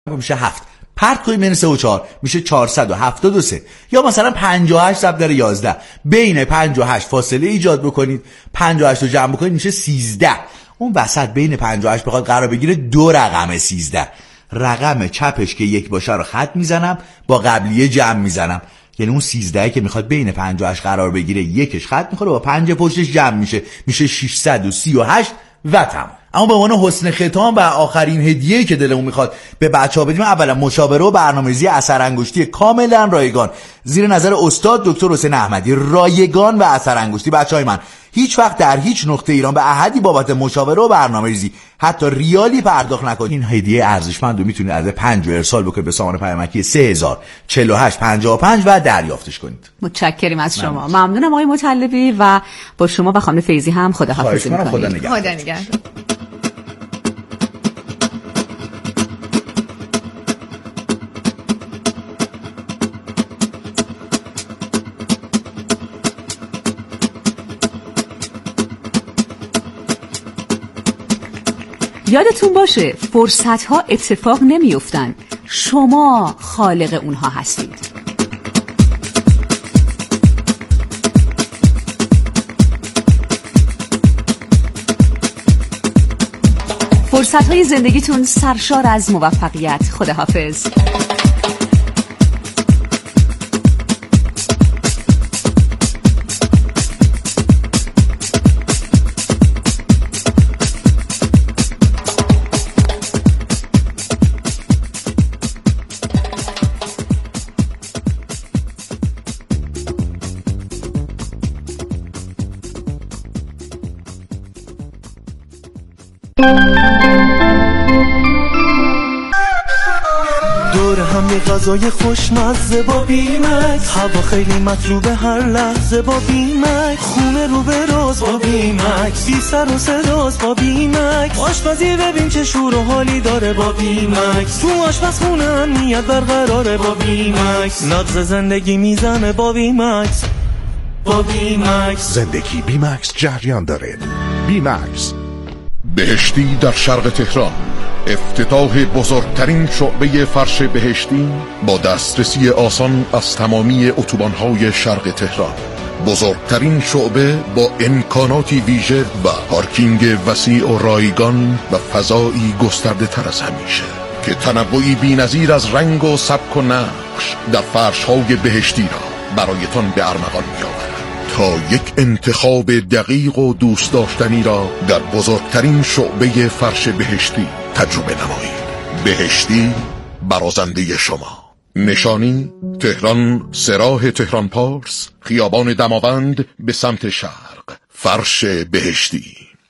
میشه 7 پرت کنیم بین 3 و 4 میشه 473 یا مثلا 58 ضرب در 11 بین 5 و 8 فاصله ایجاد بکنید 58 رو جمع بکنید میشه 13 اون وسط بین 5 و 8 بخواد قرار بگیره 2 رقم 13 رقم چپش که 1 باشه رو خط میزنم با قبلیه جمع میزنم یعنی اون 13 که میخواد بین 5 و 8 قرار بگیره یکش خط میخوره با 5 پشتش جمع میشه 638 و تمام. اما به عنوان حسن ختام و آخرین هدیه‌ای که دلمون میخواد به بچه‌ها بدیم اولا مشاوره و برنامه‌ریزی اثرانگشتی کاملا رایگان زیر نظر استاد دکتر حسین احمدی رایگان و اثرانگشتی. بچه‌های من هیچ وقت در هیچ نقطه ایران به احدی بابت مشاوره و برنامه‌ریزی حتی ریالی پرداخت نکنید. این هدیه ارزشمند رو میتونید از 5 ارسال بکنید به سامان پیامکی 304855 و دریافتش کنید. متشکریم از شما. ممنونم آقای مطلبی و با شما و خانم فیضی هم خداحافظی می‌کنیم. خدا نگهدار. یادتون باشه فرصت‌ها اتفاق نمی‌افتن، شما خالق اونها هستید. فرصت‌های زندگیتون سرشار از موفقیت. خداحافظ. دور هم یه غذای خوشمزه با بیمکس، هوا خیلی مطلوبه هر لحظه با بیمکس، خونه رو به راز با بیمکس، بی سر و صداست با بیمکس، آشپزی ببین چه شور و حالی داره با بیمکس، تو آشپزخونه امنیت برقراره با بیمکس، نبض زندگی میزنه با بیمکس. با بیمکس زندگی بیمکس جریان داره. بیمکس بهشتی در شرق تهران، افتتاح بزرگترین شعبه فرش بهشتی با دسترسی آسان از تمامی اتوبان‌های شرق تهران. بزرگترین شعبه با امکاناتی ویژه و پارکینگ وسیع و رایگان و فضایی گسترده تر از همیشه که تنوعی بی‌نظیر از رنگ و سبک و نقش در فرش‌های بهشتی را برایتان به ارمغان می‌آورد تا یک انتخاب دقیق و دوست داشتنی را در بزرگترین شعبه فرش بهشتی تجربه نمایید. بهشتی برازنده شما. نشانی تهران، سراح تهران پارس، خیابان دماوند به سمت شرق. فرش بهشتی.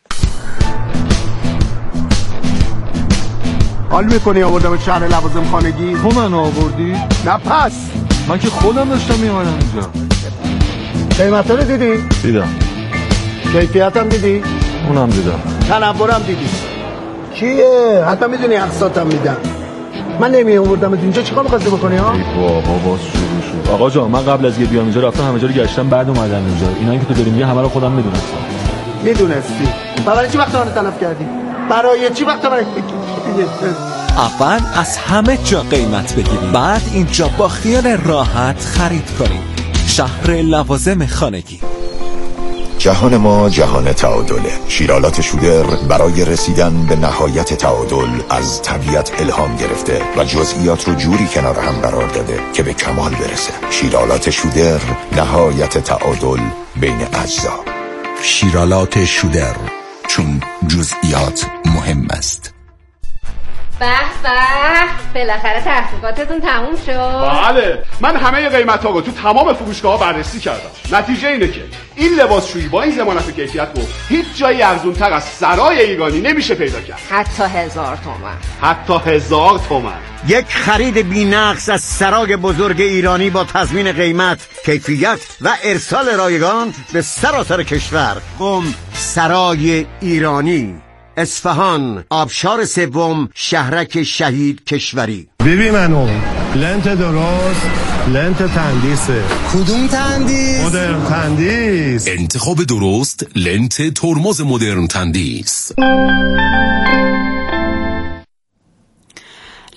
حال میکنی آوردم شهر لوازم خانگی؟ تو منو آوردی؟ نه پس من که خودم داشتم میامدم اینجا. قیمتا رو دیدی؟ دیدم. کیفیتم دیدی؟ اونم دیدم. تنورم دیدی؟ چیه؟ حتما میدونی اقساطم میدم. من نمی آوردم اینجا چیکار می‌خواستی بکنی ها؟ ای بابا باز شروع شد. آقا جان من قبل از اینکه بیام اینجا رفتم همه جا رو گشتم بعد اومدم اینجا. اینایی که تو داری میگی همه رو خودم میدونستم. میدونستی؟ برای چی وقت من تلف کردی؟ برای چی وقت من اول از همه جا قیمت بگیرید، بعد اینجا با خیال راحت خرید کنید. شهر لوازم خانگی. جهان ما جهان تعادله. شیرالات شودر برای رسیدن به نهایت تعادل از طبیعت الهام گرفته و جزئیات رو جوری کنار هم قرار داده که به کمال برسه. شیرالات شودر، نهایت تعادل بین اجزا. شیرالات شودر، چون جزئیات مهم است. به بالاخره تحقیقاتتون تموم شد. بله، من همه قیمت‌ها رو تو تمام فروشگاه‌ها بررسی کردم. نتیجه اینه که این لباسشویی با این ضمانت و کیفیت رو هیچ جایی ارزان‌تر از سرای ایرانی نمیشه پیدا کرد. حتی 1000 تومان. حتی 1000 تومان. یک خرید بی‌نقص از سرای بزرگ ایرانی با تضمین قیمت، کیفیت و ارسال رایگان به سراسر کشور. سرای ایرانی، اصفهان، آبشار سوم، شهرک شهید کشوری. ببین منو لنت درست، لنت تندیسه. کدوم تندیس؟ مدرن تندیس. انتخاب درست لنت ترمز مدرن تندیس.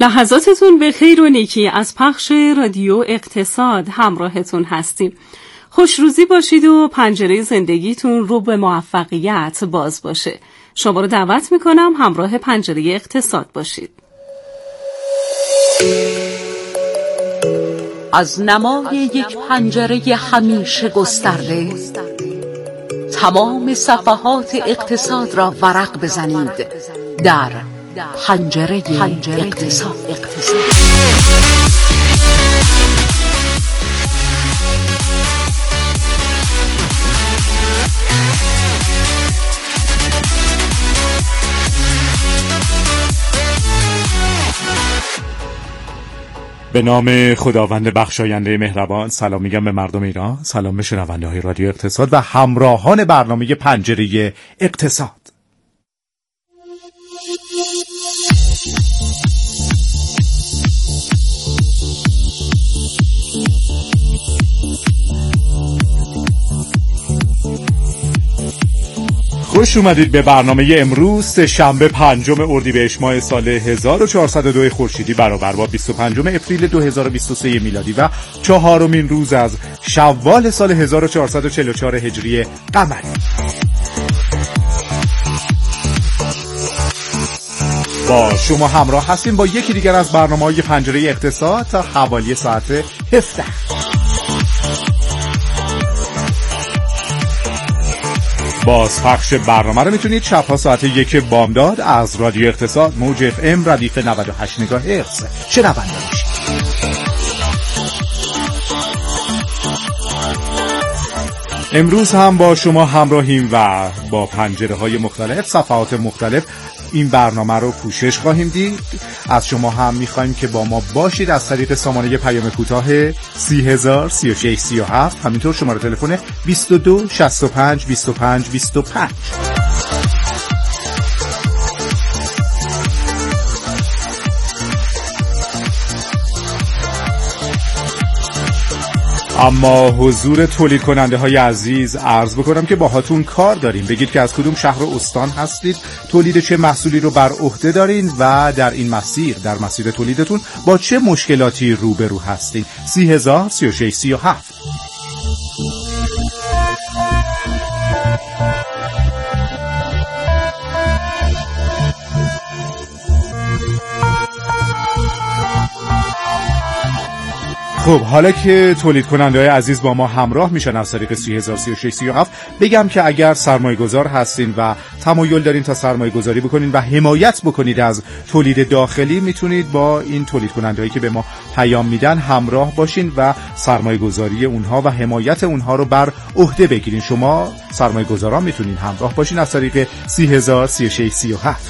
لحظاتتون به خیر و نیکی از پخش رادیو اقتصاد همراهتون هستیم. خوشروزی باشید و پنجره زندگیتون رو به موفقیت باز باشه. شما رو دعوت میکنم همراه پنجره اقتصاد باشید. از نمای یک پنجره همیشه گسترده تمام صفحات اقتصاد را ورق بزنید در پنجره اقتصاد. به نام خداوند بخشاینده مهربان، سلام میگم به مردم ایران، سلام به شنونده های رادیو اقتصاد و همراهان برنامه پنجره اقتصاد. خوش اومدید به برنامه امروز شنبه 5 اردیبهشت ماه سال 1402 خورشیدی برابر با 25 اپریل 2023 میلادی و چهارمین روز از شوال سال 1444 هجری قمری. با شما همراه هستیم با یکی دیگر از برنامه‌های پنجره اقتصاد تا حوالی ساعت 17. بازپخش برنامه رو میتونید شبها ساعت 1 بامداد از رادیو اقتصاد موج FM ردیف 98 مگاهرتز شنونده باشید. امروز هم با شما همراهیم و با پنجره های مختلف، صفحات مختلف این برنامه رو پوشش خواهیم دید. از شما هم میخوایم که با ما باشید از طریق سامانه پیام کوتاه 30,000 36 37، همینطور شماره تلفن 22 65 25 25. اما حضور تولید کننده های عزیز عرض بکنم که باهاتون کار داریم. بگید که از کدوم شهر و استان هستید، تولید چه محصولی رو بر عهده دارین و در این مسیر، در مسیر تولیدتون با چه مشکلاتی روبرو هستید. 30,000 36 37. خب حالا که تولید کننده های عزیز با ما همراه میشن از طریق 30,000 36 37، بگم که اگر سرمایه گذار هستین و تمایل دارین تا سرمایه گذاری بکنین و حمایت بکنید از تولید داخلی، میتونید با این تولید کننده هایی که به ما پیام میدن همراه باشین و سرمایه گذاری اونها و حمایت اونها رو بر عهده بگیرین. شما سرمایه گذاران میتونین همراه باشین از طریق 30,000 36 37.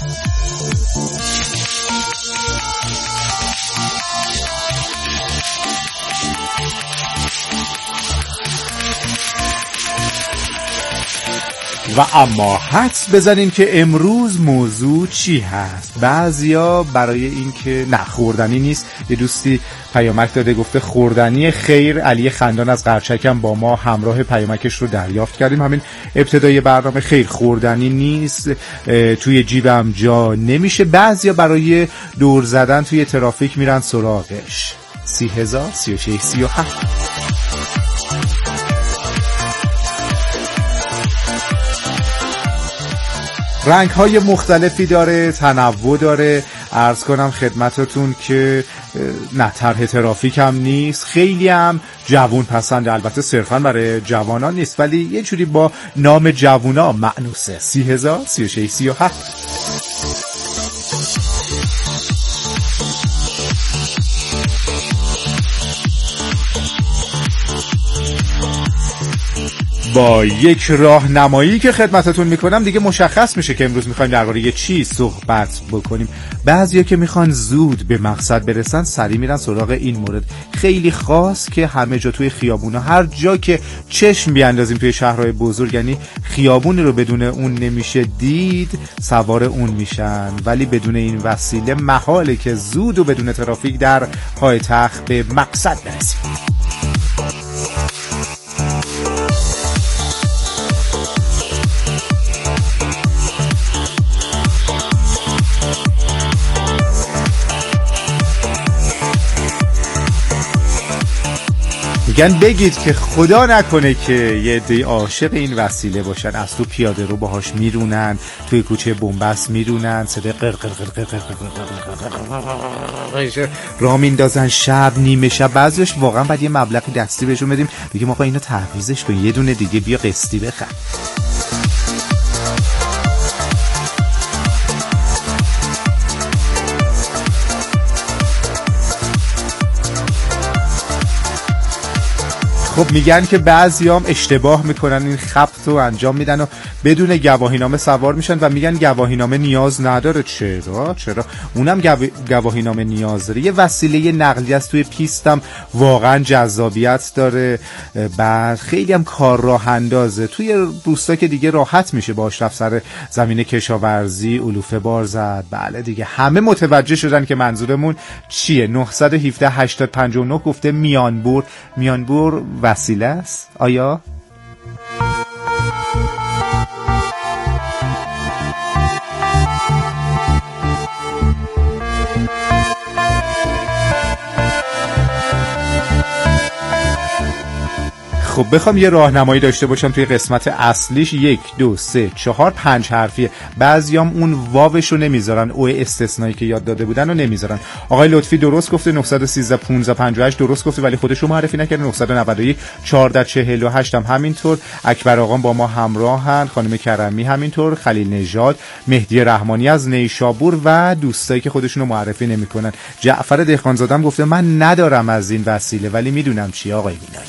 و اما حدس بزنیم که امروز موضوع چی هست. بعضیا برای این که نه خوردنی نیست، یه دوستی پیامک داده گفته خوردنی خیر. علی خندان از قرچکم با ما همراه پیامکش رو دریافت کردیم همین ابتدای برنامه. خیر خوردنی نیست، توی جیبم جا نمیشه. بعضیا برای دور زدن توی ترافیک میرن سراغش. 30,000 36 37. رنگ های مختلفی داره، تنوع داره. عرض کنم خدمتتون که نه طرح ترافیک هم نیست، خیلی هم جوان پسند، البته صرفا برای جوانان نیست ولی یه جوری با نام جوونا مأنوسه. 30,000 36 37. با یک راهنمایی که خدمتتون میکنم دیگه مشخص میشه که امروز میخوایم درباره چی صحبت بکنیم. بعضیا که میخوان زود به مقصد برسن سری میرن سراغ این مورد خیلی خاص که همه جا توی خیابونا، هر جا که چشم بیاندازیم توی شهرهای بزرگ، یعنی خیابونی رو بدون اون نمیشه دید، سوار اون میشن. ولی بدون این وسیله محاله که زود و بدون ترافیک در پایتخت به مقصد برسیم. میگن بگید که خدا نکنه که یه عده عاشق این وسیله باشن، از تو پیاده رو باهاش میرونن، توی کوچه بنبست میرونن، صدای راه میندازن شب نیمه شب. بعضیش واقعا بعد یه مبلغی دستی بهشون بدیم بگیم آقا اینو تعویضش کن، یه دونه دیگه بیا قسطی بخر. خب میگن که بعضیام اشتباه میکنن، این خبط رو انجام میدن و بدون گواهینامه سوار میشن و میگن گواهینامه نیاز نداره. چرا؟ اونم گواهینامه نیاز داره. یه وسیله نقلیه است، توی پیستم واقعا جذابیت داره، بعد خیلی هم کار راه اندازه. توی روستا که دیگه راحت میشه باهاش رفت سر زمین کشاورزی، علوفه بار زد. بله دیگه همه متوجه شدن که منظورمون چیه. 917 8059 گفته میانبور وسیله است. آیا؟ خب بخوام یه راهنمایی داشته باشم توی قسمت اصلیش 1 2 3 4 5 حرفیه. بعضیام اون واوشو نمیذارن، او استثنایی که یاد داده بودن رو نمیذارن. آقای لطفی درست گفته، 913 15 58 درست گفته ولی خودش رو معرفی نکرده. 991 14 48 هم همینطور. اکبر آقام با ما همراهن، خانم کرمی همینطور، خلیل نژاد، مهدی رحمانی از نیشابور و دوستایی که خودشونو معرفی نمیکنن. جعفر دهقانزاده هم گفته من ندارم از این وسیله ولی میدونم چی. آقای مینایی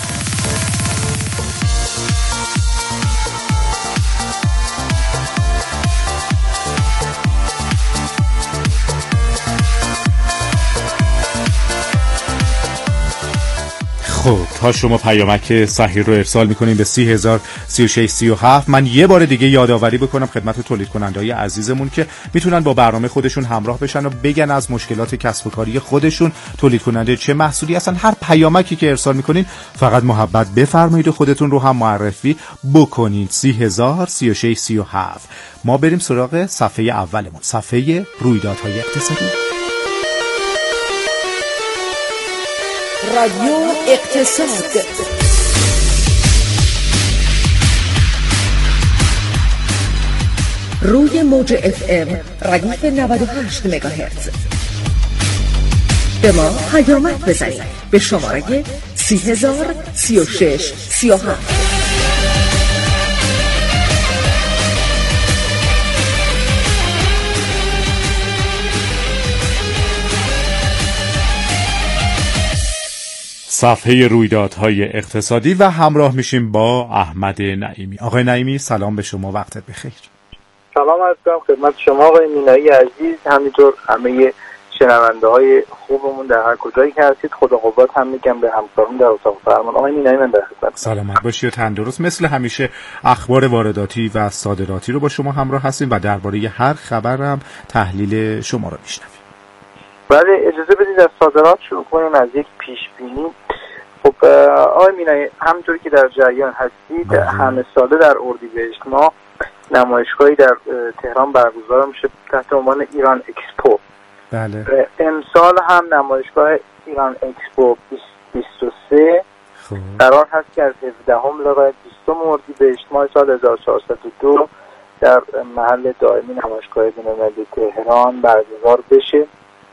خب تا شما پیامک صحیح رو ارسال میکنیم به 30,036,37. من یه بار دیگه یادآوری بکنم خدمت تولید کننده‌های عزیزمون که میتونن با برنامه خودشون همراه بشن و بگن از مشکلات کسب و کاری خودشون، تولید کننده چه محصولی هستن. هر پیامکی که ارسال میکنین فقط محبت بفرمایید و خودتون رو هم معرفی بکنید. 30,036,37. ما بریم سراغ صفحه اولمون، صفحه رویدادهای اقتصادی. رادیو اقتصاد. روی موج FM ردیف 98 مگاهرتز. به ما پیامک بزنید به شماره 30,036,37. صفحه رویدادهای اقتصادی و همراه میشیم با احمد نعیمی. آقای نعیمی سلام به شما، وقتت بخیر. سلام عرض می‌کنم خدمت شما آقای مینایی عزیز، همینطور همه شنونده‌های خوبمون در هر کجایی که هستید. خدا قوت هم میگم به همکارم در اتاق فرمان. آقای مینایی من در خدمت. سلامت باشی و تندرست. مثل همیشه اخبار وارداتی و صادراتی رو با شما همراه هستیم و درباره هر خبرم تحلیل شما رو میشنویم. بله اجازه بدید از صادرات شروع کنیم، از یک پیش بینی. خب آقای مینایی همونطوری که در جریان هستید همه ساله در اردیبهشت ماه نمایشگاهی در تهران برگزار میشه تحت عنوان ایران اکسپو. بله. امسال هم نمایشگاه ایران اکسپو 2023 قرار هست که از 17 لغاية 20 اردیبهشت ماه سال 1402 در محل دائمی نمایشگاه بین‌المللی تهران برگزار بشه.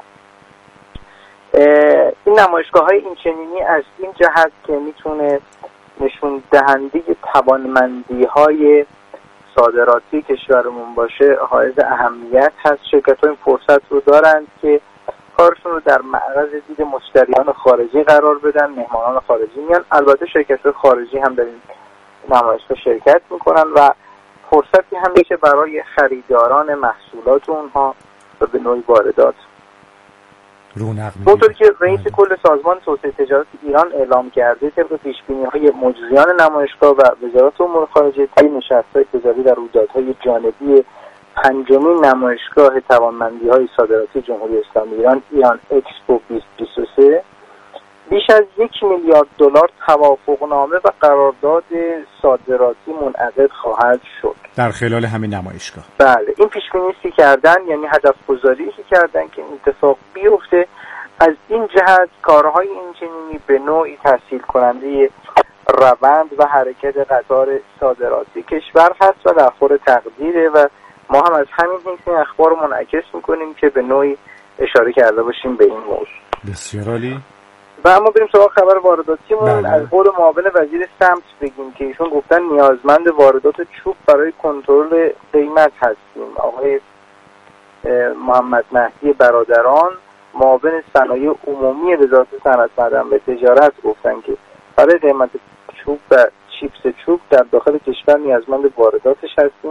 این نمایشگاه‌های این چنینی از این جهت که میتونه نشون دهنده توانمندی‌های صادراتی کشورمون باشه حائز اهمیت هست. شرکت‌ها این فرصت رو دارند که کارشون رو در معرض دید مشتریان خارجی قرار بدن. مهمانان خارجی میان، البته شرکت‌های خارجی هم در این نمایشگاه شرکت میکنن و فرصتی هم میشه برای خریداران محصولات اونها و به نوعی واردات. اونطوری که رئیس کل سازمان توسعه تجارت ایران اعلام کرده طبق پیشبینی‌های مجریان نمایشگاه و وزارت امور خارجه طی نشست‌های تجاری در رویدادهای جانبی پنجمین نمایشگاه توانمندی‌های صادراتی جمهوری اسلامی ایران اکسپو 2023 بیش از $1 میلیارد توافقنامه و قرارداد صادراتی منعقد خواهد شد در خلال همین نمایشگاه. بله این پیش‌بینی کردن، یعنی هدف گذاری کردن که این اتفاق بیفته از این جهت کارهای اینچنینی به نوعی تسهیل کننده روند و حرکت قطار صادراتی کشور هست و در خور تقدیره و ما هم از همین حیث این اخبار رو منعکس میکنیم که به نوعی اشاره کرده باشیم به این موضوع. بسیار عالی. و اما بریم سراغ خبر وارداتیمون. از قول معاون وزیر سمت بگیم که ایشون گفتن نیازمند واردات چوب برای کنترل قیمت هستیم. آقای محمد مهدی برادران معاون صنایع عمومی وزارت صنعت معدن و تجارت گفتن که برای قیمت چوب و چیپس چوب در داخل کشور نیازمند وارداتش هستیم.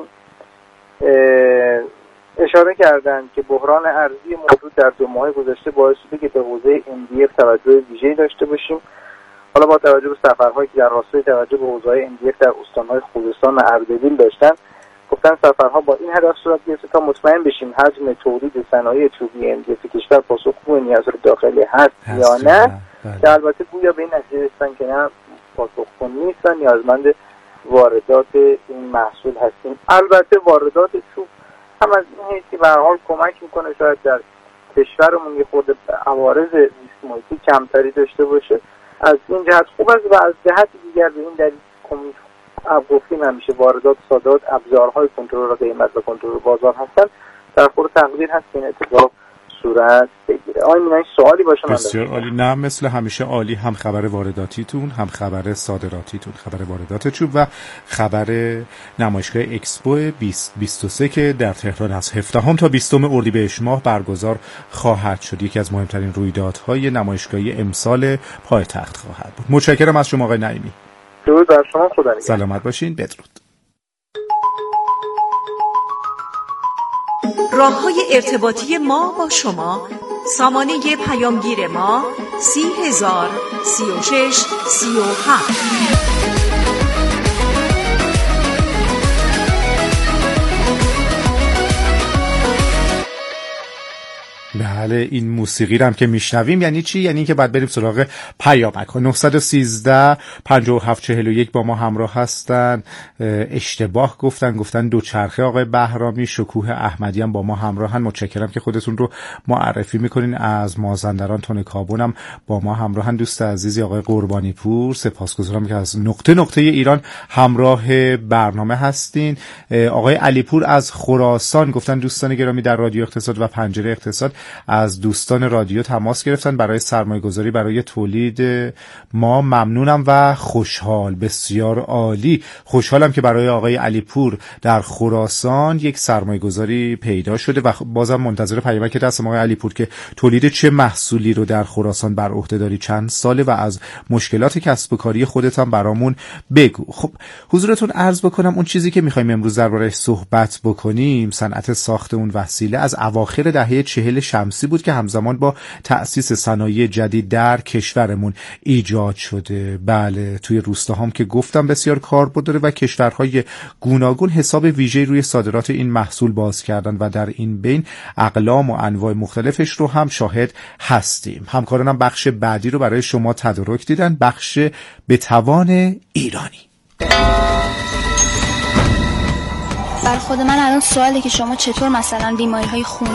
اشاره کردند که بحران ارزی موجود در 2 ماه گذشته باعث شده که به حوزه MDF توجه ویژه‌ای داشته باشیم. حالا با توجه به سفرهایی که در راستای توجه به حوزه‌های MDF در استان‌های خوزستان و اردبیل داشتن، گفتن سفرها با این هدف صورت گرفته تا مطمئن بشیم حجم تولید صنایع چوبی MDF کشور پاسخگوی نیازهای داخلی هست یا نه. که البته گویا به این نتیجه رسیدن که نه، پاسخگو نیست و نیازمند واردات این محصول هستیم. البته واردات چوب هم از این حیث که به هر حال کمک میکنه شاید در کشورمون یه خورده عوارض زیست محیطی کمتری داشته باشه، از این جهت خوب است. و از جهت دیگر به این دلیل گفتیم همیشه واردات صادرات ابزارهای کنترل قیمت و کنترل بازار هستن، در خور تقدیر هست این اتفاق صورت بگیره. آقای مینایی سوالی باشه؟ بسیار عالی. نه، مثل همیشه عالی. هم خبر وارداتیتون، هم خبر صادراتیتون، خبر واردات چوب و خبر نمایشگاه اکسپو 2023 که در تهران از 17 تا 20 اردیبهشت ماه برگزار خواهد شد. یکی از مهمترین رویدادهای نمایشگاهی امسال پایتخت خواهد بود. متشکرم از شما آقای نعیمی. درود بر شما، خدا نگهدار. سلامت باشین. بدرود. راه‌های ارتباطی ما با شما: سامانه پیامگیر ما 30036 37. بله، این موسیقی رو هم که میشنویم یعنی چی؟ یعنی که بعد بریم سراغ پیامک ها. 913 5741 با ما همراه هستن. اشتباه گفتن دوچرخه آقای بهرامی. شکوه احمدی هم با ما همراهن. متشکرم که خودتون رو معرفی میکنین. از مازندران تون کابون هم با ما همراهن. دوست عزیزی آقای قربانی پور، سپاسگزارم که از نقطه ایران همراه برنامه هستین. آقای علیپور از خراسان گفتن دوستان گرامی در رادیو اقتصاد و پنجره اقتصاد از دوستان رادیو تماس گرفتن برای سرمایه‌گذاری برای تولید ما. ممنونم و خوشحال. بسیار عالی. خوشحالم که برای آقای علیپور در خراسان یک سرمایه‌گذاری پیدا شده و بازم منتظر پیامک هستم آقای علیپور که تولید چه محصولی رو در خراسان بر عهده داری، چند ساله و از مشکلات کسب و کاری خودت هم برامون بگو. خب حضورتون عرض بکنم اون چیزی که می‌خوایم امروز درباره‌اش صحبت بکنیم، صنعت ساخت اون وسیله از اواخر دهه 40 شمسی بود که همزمان با تأسیس صنایع جدید در کشورمون ایجاد شده. بله، توی روستاهام که گفتم بسیار کاربرد داره و کشورهای گوناگون حساب ویژه‌ای روی صادرات این محصول باز کردن و در این بین اقلام و انواع مختلفش رو هم شاهد هستیم. همکارانم بخش بعدی رو برای شما تدارک دیدن، بخش به توان ایرانی. بر خود من الان سواله که شما چطور مثلا بیماری‌های خونی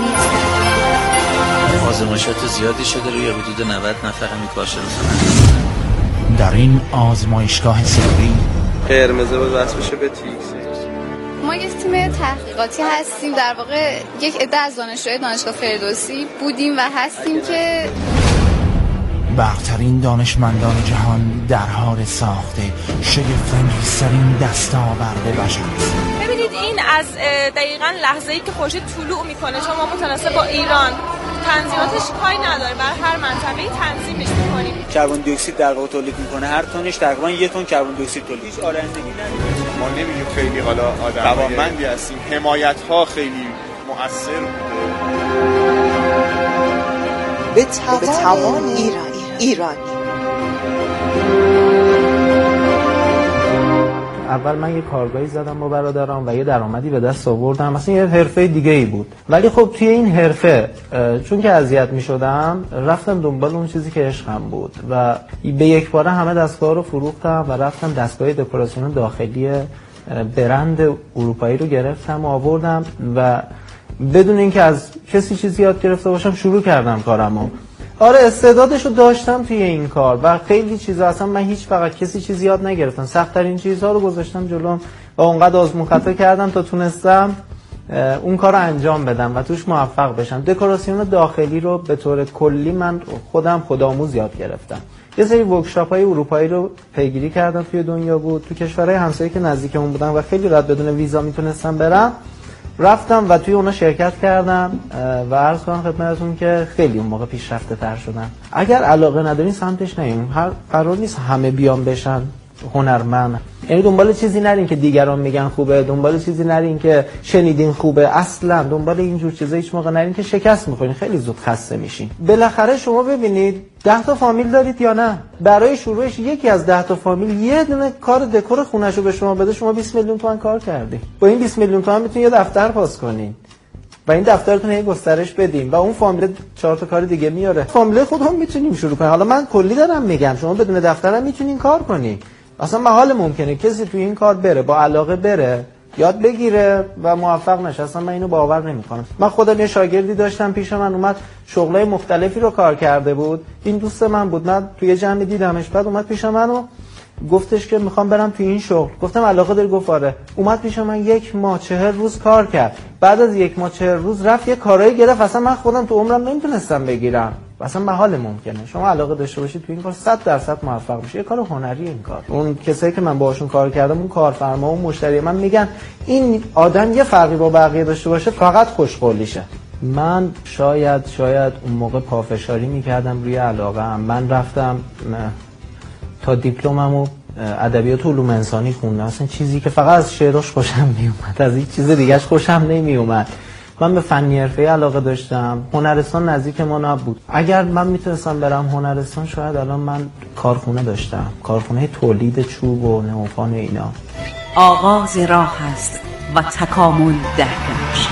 آزمایشات زیادی شده روی حدود 90 نفر میکاشه میکنن. در این آزمایشگاه سری قرمزه بود وصل بشه به تیکس. ما یک تیم تحقیقاتی هستیم، در واقع یک عده از دانشجوی دانشگاه فردوسی بودیم و هستیم که برترین دانشمندان جهان در حال ساخته شگفت‌انگیزترین دستاورد بشر. ببینید این از دقیقاً لحظه‌ای که خورشید طلوع میکنه، چون ما متناسب با ایران تنظیماتش کاری نداره، برای هر منطقه‌ای تنظیمش می‌کنیم. کربن دی اکسید در واقع تولید می‌کنه، هر تنش تقریباً 1 تن کربن دی اکسید تولید. هیچ آلندگی نداره. ما نمی‌گیم خیلی حالا آدم‌مندی هستیم، حمایت‌ها خیلی مؤثر بوده. به توان ایرانی. اول من یه کارگاهی زدم با برادرام و یه درآمدی به دست آوردم، مثلا یه حرفه دیگه ای بود، ولی خب توی این حرفه چون که اذیت می‌شدم رفتم دنبال اون چیزی که عشقم بود و به یک باره همه دستگاه رو فروختم و رفتم دستگاه دکوراسیون داخلی برند اروپایی رو گرفتم و آوردم و بدون اینکه از کسی چیزی یاد گرفته باشم شروع کردم کارمو آره استعدادشو داشتم توی این کار و خیلی چیزا اصلا من هیچ فقط کسی چیزی یاد نگرفتم، سخت‌ترین چیزها رو گذاشتم جلوم و اونقدر آزمون خطا کردم تا تونستم اون کار رو انجام بدم و توش موفق بشم. دکوراسیون داخلی رو به طور کلی من خودم خودآموز یاد گرفتم. یه سری ورکشاپ‌های اروپایی رو پیگیری کردم توی دنیا بود، تو کشورهای همسایه که نزدیکمون بودن و خیلی راحت بدون ویزا میتونستم برم، رفتم و توی اونا شرکت کردم و عرض کنم خدمتتون که خیلی اون موقع پیشرفته تر شدم. اگر علاقه ندارین سمتش نرین، قرار نیست همه بیان بشن هنرمند. یعنی دنبال چیزی نرین که دیگران میگن خوبه، دنبال چیزی نرین که شنیدین خوبه، اصلا دنبال اینجور چیزا هیچ موقع نرین که شکست میخورین، خیلی زود خسته میشین. بالاخره شما ببینید 10 تا فامیل دارید یا نه، برای شروعش یکی از 10 تا فامیل یه دونه کار دکور خونه‌شو به شما بده، شما 20 میلیون تومان کار کردی. با این 20 میلیون تومان میتونید یه دفتر پاس کنین و این دفترتون هی گسترش بدیم و اون فامیل 4 تا کار دیگه میاره. فامیل خودمون میتونیم شروع کنیم. حالا من کلی دارم میگم، شما بدون دفتر هم میتونین کار کنین. اصلا محال ممکنه کسی توی این کار بره، با علاقه بره، یاد بگیره و موفق نشه. اصلا من اینو باور نمیکنم. من خودم یه شاگردی داشتم پیش من اومد شغلای مختلفی رو کار کرده بود، این دوست من بود، من توی جمع دیدمش، بعد اومد پیش من و گفتش که میخوام برم توی این شغل. گفتم علاقه داری؟ گفت آره. اومد پیش من 1 ماه 40 روز کار کرد. بعد از 1 ماه 40 روز رفت یه کارایی گرفت اصلا من خودم تو عمرم نمیتونستم بگیرم. اصلا محال ممکنه شما علاقه داشته باشید تو این کار 100% موفق بشید. یه کار هنری این کار. اون کسایی که من باهاشون کار کردم، اون کارفرما و مشتری من میگن این آدم یه فرقی با بقیه داشته باشه فقط خوشقولیشه. من شاید اون موقع پافشاری میکردم روی علاقه‌ام. من رفتم تا دیپلممو ادبیات و علوم انسانی خوندم، اصلا چیزی که فقط از شعرش خوشم میومد، از هیچ چیز دیگه‌اش خوشم نمیومد. من به فنی حرفه‌ای علاقه داشتم. هنرستان نزدیک ما نبود. اگر من میتونستم برم هنرستان شاید الان من کارخونه داشتم، کارخونه تولید چوب و نموفان اینا. آغاز راه است و تکامل در کنارش.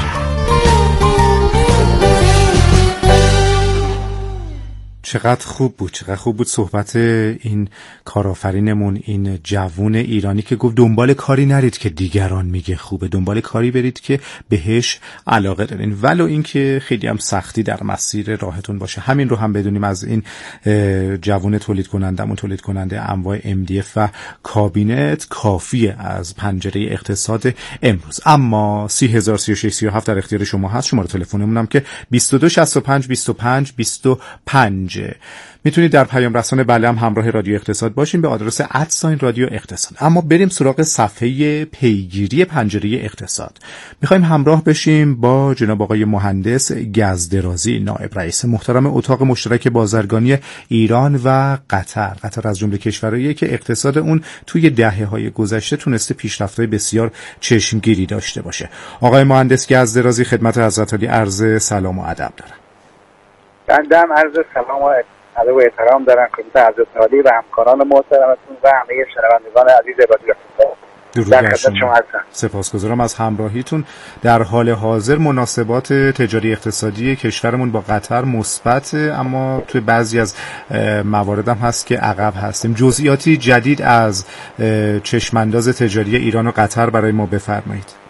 چقدر خوب بود صحبت این کارآفرینمون، این جوون ایرانی که گفت دنبال کاری نرید که دیگران میگه خوبه، دنبال کاری برید که بهش علاقه دارین، ولو اینکه خیلی هم سختی در مسیر راهتون باشه. همین رو هم بدونیم از این جوون تولید کننده انواع MDF و کابینت کافیه از پنجره اقتصاد امروز. اما 3003637 در اختیار شما هست. شماره تلفنمون هم که 2265 25 25. میتونید در پیام رسان بله هم همراه رادیو اقتصاد باشین به آدرس @رادیو اقتصاد. اما بریم سراغ صفحه پیگیری پنجره اقتصاد. میخوایم همراه بشیم با جناب آقای مهندس گزدرازی، نائب رئیس محترم اتاق مشترک بازرگانی ایران و قطر. قطر از جمله کشورهاییه که اقتصاد اون توی دهه‌های گذشته تونسته پیشرفت‌های بسیار چشمگیری داشته باشه. آقای مهندس گزدرازی خدمت حضرت عالی عرض سلام و ادب دارم. بندم عرض سلام و ادب و احترام دارم خدمت حضرت عالی و همکاران محترمتون و همه شنوندگان عزیز رادیو اقتصاد. در خدمت شما هستم. سپاسگزارم از همراهیتون. در حال حاضر مناسبات تجاری اقتصادی کشورمون با قطر مثبت، اما توی بعضی از موارد هم هست که عقب هستیم. جزئیاتی جدید از چشمانداز تجاری ایران و قطر برای ما بفرمایید.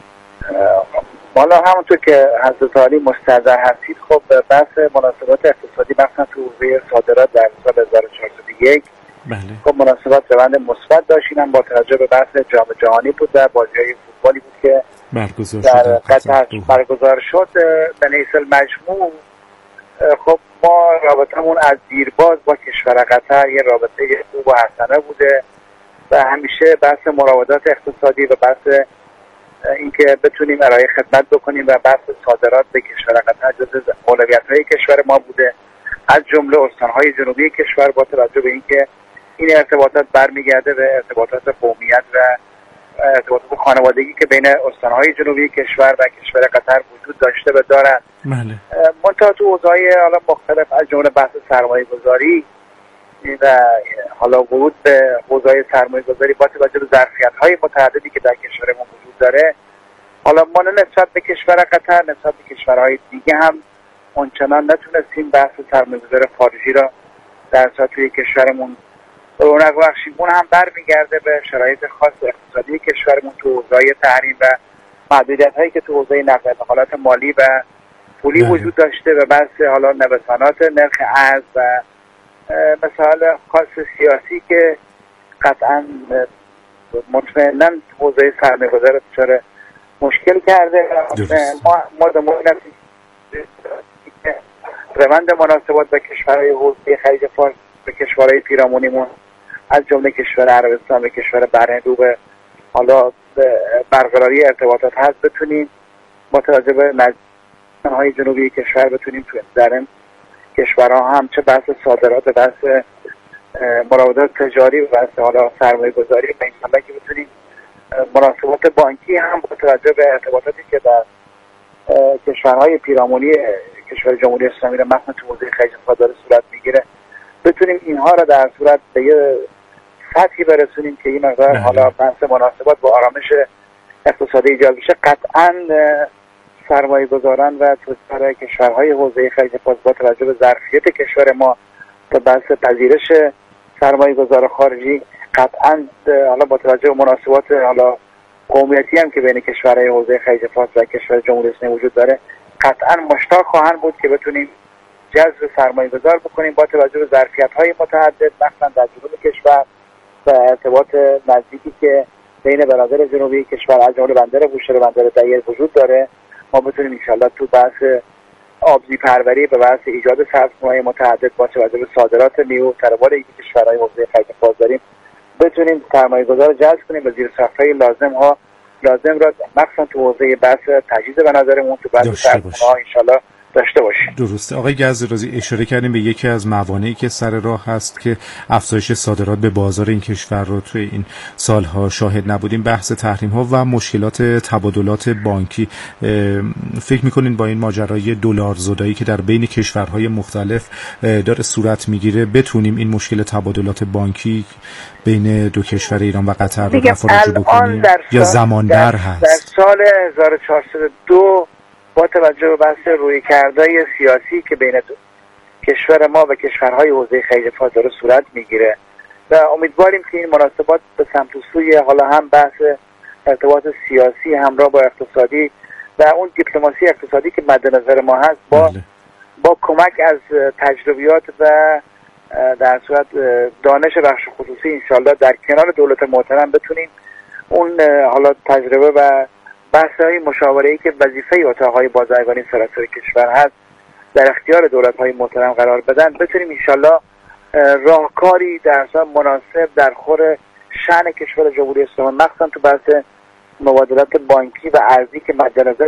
حالا همونطور که حضرت عالی مستحضر هستید، خب بحث مناسبات اقتصادی مثلا تو حوزه صادرات در سال 1401 خب مناسبات روند مثبت داشتیم با توجه به بحث جام جهانی بود و بازی‌های فوتبالی بود که در قطر برگزار شد. به حیث المجموع خب ما رابطمون از دیرباز با کشور قطر یه رابطه خوب و حسنه بوده و همیشه بحث مراودات اقتصادی و بحث اینکه بتونیم ارائه خدمت بکنیم و بحث صادرات به کشور قطر جزو اولویت‌های کشور ما بوده، از جمله استان‌های جنوبی کشور، با توجه به اینکه این ارتباطات برمیگرده به ارتباطات قومیت و ارتباطات خانوادگی که بین استان‌های جنوبی کشور و کشور قطر وجود داشته و دارد. منتها تو حوزه‌های حالا مختلف از جمله بحث سرمایه‌گذاری و حالا ورود به حوزه‌های سرمایه‌گذاری با توجه به ظرفیت‌های متعددی که در کشورمون وجود داره، حالا ما نسبت به کشور قطر نسبت به کشورهای دیگه هم اونچنان نتونستیم بحث سرمایه‌گذاری خارجی را در توی کشورمون رونق بخشیم. اون هم برمیگرده به شرایط خاص اقتصادی کشورمون تو حوزه‌های تحریم و محدودیت‌هایی که تو حوزه نقل و انتقالات مالی و پولی وجود داشته و بحث حالا نوسانات نرخ ارز و مسائل خاص سیاسی که قطعا مطمئناً حوزه سرمایه‌گذار دچار مشکل کرده. ما دنبال هستیم روند مناسبات با کشورهای حوزه خلیج فارس به کشورهای پیرامونیمون از جمله کشور عربستان به کشور بحرین رو به حالا برقراری ارتباطات هست بتونیم با توجه به نزدیک‌های جنوبی کشور بتونیم تو در این کشورها هم چه بحث صادرات و بحث مراودات تجاری و بحث حالا سرمایه گذاری و انشالله که بتونیم مناسبات بانکی هم با توجه به ارتباطاتی که در کشورهای پیرامونی کشور جمهوری اسلامی را مثلا تو حوزه خلیج فارس داره صورت میگیره بتونیم اینها را در صورت به یه سطحی برسونیم که این مقدار حالا بحث مناسبات با آرامش اقتصادی ایجاد بشه. قطعاً سرمایه گذاران و توسعه کشورهای حوزه خلیج فارس با توجه به ظرفیت کشور ما به بحث پذیرش سرمایه گذار خارجی قطعاً حالا با توجه به مناسبات حالا قومیتی هم که بین کشورهای حوزه خلیج فارس و کشور جمهوری اسلامی وجود داره قطعاً مشتاق خواهند بود که بتونیم جذب سرمایه گذار بکنیم با توجه به ظرفیت‌های متعدد مثلا در جنوب کشور و ارتباط نزدیکی که بین بنادر جنوبی کشور از جمله بندر بوشهر و بندر دهیه وجود داره ما بتونیم انشالله تو بحث آبزی پروری به بحث ایجاد سرمایه متعدد با توجه به صادرات میوه ترواری که کشورهای حوزه خلیج فارس داریم بتونیم سرمایه‌گذار جذب کنیم و زیر سقف‌های لازم را مخصوصا تو حوزه بحث تجهیز بنادرمون تو بحث سرمایه‌ها انشالله داشته باشیم. درسته. آقای گزرازی اشاره کردیم به یکی از موانعی که سر راه هست که افزایش صادرات به بازار این کشور رو توی این سالها شاهد نبودیم، بحث تحریم ها و مشکلات تبادلات بانکی. فکر میکنین با این ماجرای دلار زدایی که در بین کشورهای مختلف داره صورت میگیره بتونیم این مشکل تبادلات بانکی بین دو کشور ایران و قطر رو رفع بکنیم یا زمانبر هست؟ در سال 1402 با توجه به بحث رویکردهای سیاسی که بین کشور ما و کشورهای حوزه خلیج فارس داره صورت میگیره و امیدواریم که این مناسبات به سمت و سوی حالا هم بحث ارتباط سیاسی همراه با اقتصادی و اون دیپلماسی اقتصادی که مد نظر ما هست با کمک از تجربیات و در صورت دانش بخش خصوصی انشالله در کنار دولت محترم بتونیم اون حالا تجربه و بحث‌های مشاوره‌ای که وظیفه اتاق‌های بازرگانی سراسر کشور هست در اختیار دولت‌های محترم قرار بدن بتونیم انشالله راهکاری در مناسب در خور شأن کشور جمهوری اسلامی مخصوصا تو بحث مبادلات بانکی و ارزی که مد نظر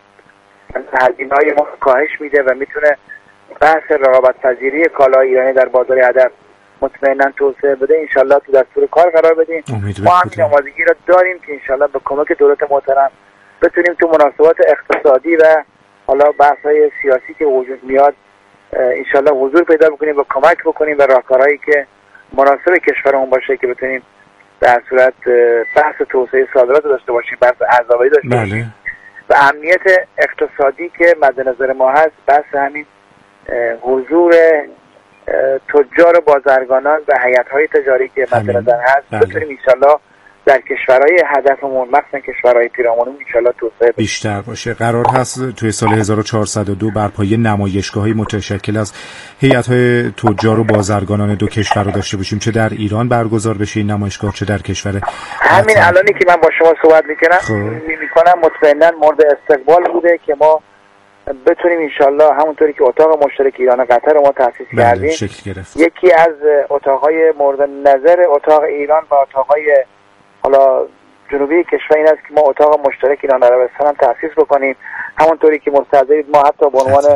هزینه‌های ما کاهش میده و میتونه بحث رقابت‌پذیری کالای ایرانی در بازار هدف مطمئناً توسعه بده انشالله تو دستور کار قرار بدیم. ما همین آمادگی را داریم که انشالله به کمک دولت محترم بتونیم تو مناسبات اقتصادی و حالا بحث‌های سیاسی که وجود میاد انشالله حضور پیدا بکنیم و کمک بکنیم و راهکارهایی که مناسب کشورمون باشه که بتونیم در صورت بحث توسعه صادرات داشته باشیم، بحث ارزآوری داشته باشیم و امنیت اقتصادی که مد نظر ما هست بحث همین حضور تجار بازرگانان و هیئت‌های تجاری که مد نظر هست بتونیم انشالله در کشورهای هدفمون مثلا کشورهای پیرامونمون انشالله توسعه بیشتر باشه. قرار هست توی سال 1402 برپایی نمایشگاه‌های متشکل از هیئت‌های تجار و بازرگانان دو کشور رو داشته باشیم، چه در ایران برگزار بشه این نمایشگاه چه در کشور همین الانی که من با شما صحبت میکنم مطمئنا مورد استقبال بوده که ما بتونیم انشالله همونطوری که اتاق مشترک ایران و قطر ما تأسیس کردیم یکی از اتاقهای مورد نظر اتاق ایران و اتاقهای حالا جنوبی کشور این است که ما اتاق مشترک ایران و عربستان هم تأسیس بکنیم. همونطوری که مستحضرید ما حتی به عنوان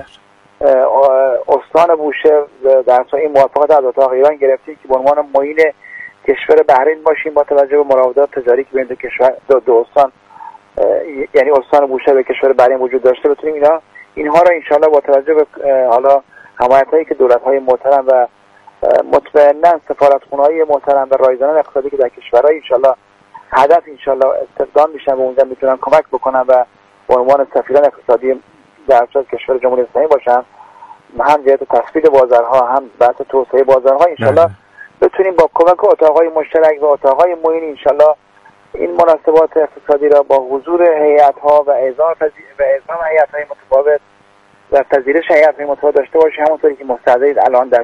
استان بوشهر در این موافقت از اتاق ایران گرفتیم که به عنوان معین کشور بحرین باشیم با توجه به مراودات تجاری که بین دو کشور دو استان یعنی استان بوشهر و کشور بحرین وجود داشته بتونیم اینها را انشالله با توجه به حالا حمایت‌هایی که دولت‌های محترم و مطمئناً سفارتخونه‌های محترم و رایزنان اقتصادی که در کشورهای انشالله هدف انشالله استخدام میشن و اونجا میتونن کمک بکنن و به عنوان سفیران اقتصادی در کشور جمهوری اسلامی باشن هم جهت تثبیت بازارها هم بحث توسعه بازارها انشالله بتونیم با کمک اتاق‌های مشترک و اتاق‌های معین انشالله این مناسبات اقتصادی را با حضور هیئت‌ها و اعزام هیئت‌های متفاوت و پذیرش هیئت متعالی داشته باشید، همونطوری که مستعدید الان در